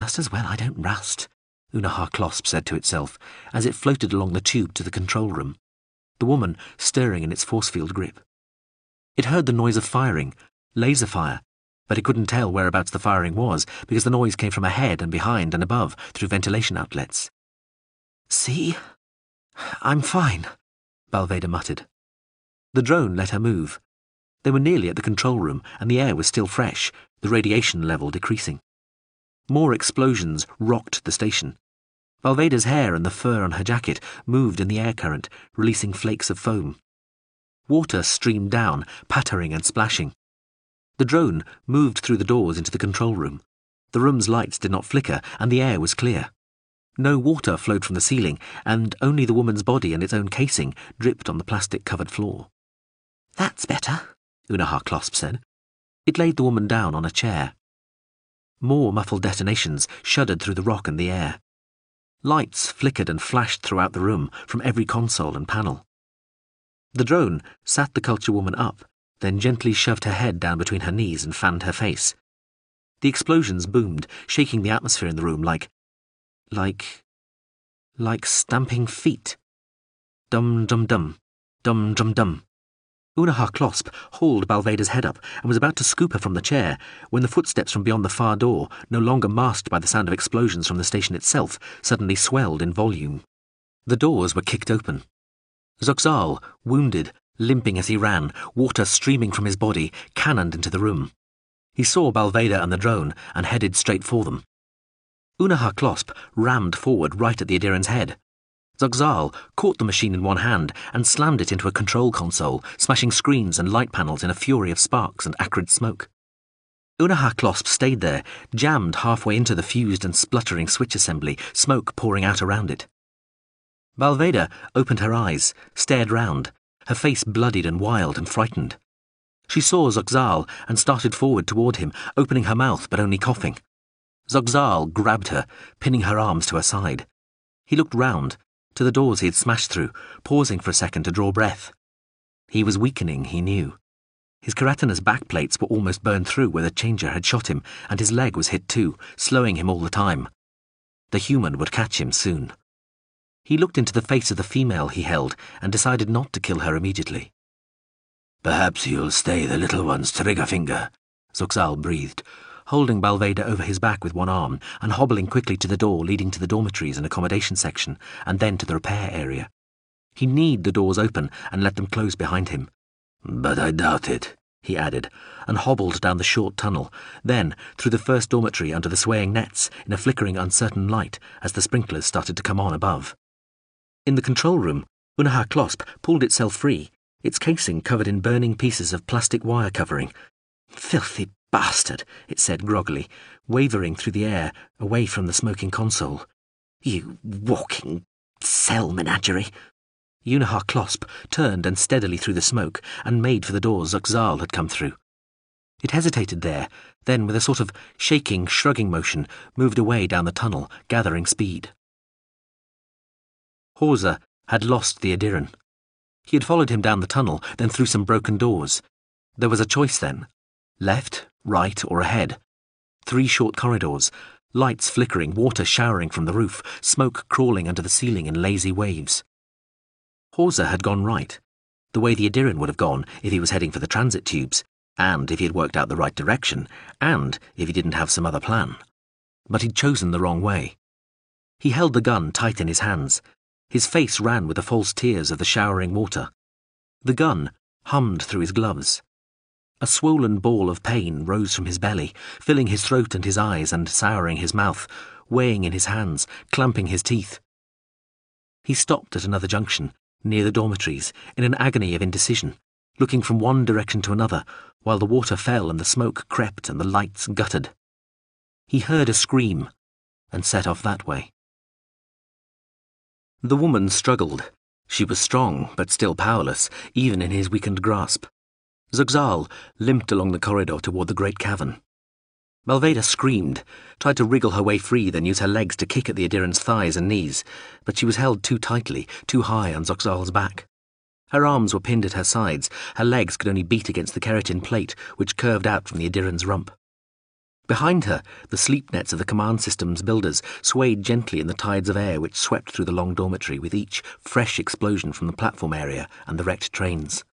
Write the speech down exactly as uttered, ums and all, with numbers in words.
Just as well I don't rust, Unaha Closp said to itself, as it floated along the tube to the control room, the woman stirring in its force field grip. It heard the noise of firing, laser fire, but it couldn't tell whereabouts the firing was because the noise came from ahead and behind and above through ventilation outlets. See? I'm fine, Balveda muttered. The drone let her move. They were nearly at the control room and the air was still fresh, the radiation level decreasing. More explosions rocked the station. Balveda's hair and the fur on her jacket moved in the air current, releasing flakes of foam. Water streamed down, pattering and splashing. The drone moved through the doors into the control room. The room's lights did not flicker, and the air was clear. No water flowed from the ceiling, and only the woman's body and its own casing dripped on the plastic-covered floor. That's better, Unaha Closp said. It laid the woman down on a chair. More muffled detonations shuddered through the rock and the air. Lights flickered and flashed throughout the room from every console and panel. The drone sat the culture woman up, then gently shoved her head down between her knees and fanned her face. The explosions boomed, shaking the atmosphere in the room like... like... like stamping feet. Dum-dum-dum, dum-dum-dum. Unaha Closp hauled Balveda's head up and was about to scoop her from the chair when the footsteps from beyond the far door, no longer masked by the sound of explosions from the station itself, suddenly swelled in volume. The doors were kicked open. Zoxal, wounded, limping as he ran, water streaming from his body, cannoned into the room. He saw Balveda and the drone and headed straight for them. Unaha Closp rammed forward right at the Adiran's head. Zoxal caught the machine in one hand and slammed it into a control console, smashing screens and light panels in a fury of sparks and acrid smoke. Unaha Closp stayed there, jammed halfway into the fused and spluttering switch assembly, smoke pouring out around it. Balveda opened her eyes, stared round, her face bloodied and wild and frightened. She saw Zoxal and started forward toward him, opening her mouth but only coughing. Zoxal grabbed her, pinning her arms to her side. He looked round, to the doors he had smashed through, pausing for a second to draw breath. He was weakening, he knew. His keratinous backplates were almost burned through where the changer had shot him, and his leg was hit too, slowing him all the time. The human would catch him soon. He looked into the face of the female he held and decided not to kill her immediately. "Perhaps you'll stay the little one's trigger finger," Zoxal breathed, holding Balveda over his back with one arm and hobbling quickly to the door leading to the dormitories and accommodation section, and then to the repair area. He kneed the doors open and let them close behind him. "But I doubt it," he added, and hobbled down the short tunnel, then through the first dormitory under the swaying nets in a flickering, uncertain light as the sprinklers started to come on above. In the control room, Unaha Closp pulled itself free, its casing covered in burning pieces of plastic wire covering. "Filthy bastard," it said groggily, wavering through the air, away from the smoking console. "You walking cell menagerie." Unaha Closp turned unsteadily through the smoke and made for the door Zoxal had come through. It hesitated there, then with a sort of shaking, shrugging motion, moved away down the tunnel, gathering speed. Horza had lost the Adiran. He had followed him down the tunnel, then through some broken doors. There was a choice then. Left, right, or ahead. Three short corridors, lights flickering, water showering from the roof, smoke crawling under the ceiling in lazy waves. Horza had gone right, the way the Adiran would have gone if he was heading for the transit tubes, and if he had worked out the right direction, and if he didn't have some other plan. But he'd chosen the wrong way. He held the gun tight in his hands. His face ran with the false tears of the showering water. The gun hummed through his gloves. A swollen ball of pain rose from his belly, filling his throat and his eyes and souring his mouth, weighing in his hands, clamping his teeth. He stopped at another junction, near the dormitories, in an agony of indecision, looking from one direction to another, while the water fell and the smoke crept and the lights guttered. He heard a scream, and set off that way. The woman struggled. She was strong, but still powerless, even in his weakened grasp. Zoxal limped along the corridor toward the great cavern. Balveda screamed, tried to wriggle her way free, then use her legs to kick at the Adiran's thighs and knees, but she was held too tightly, too high on Zoxal's back. Her arms were pinned at her sides, her legs could only beat against the keratin plate, which curved out from the Adiran's rump. Behind her, the sleep nets of the command system's builders swayed gently in the tides of air which swept through the long dormitory with each fresh explosion from the platform area and the wrecked trains.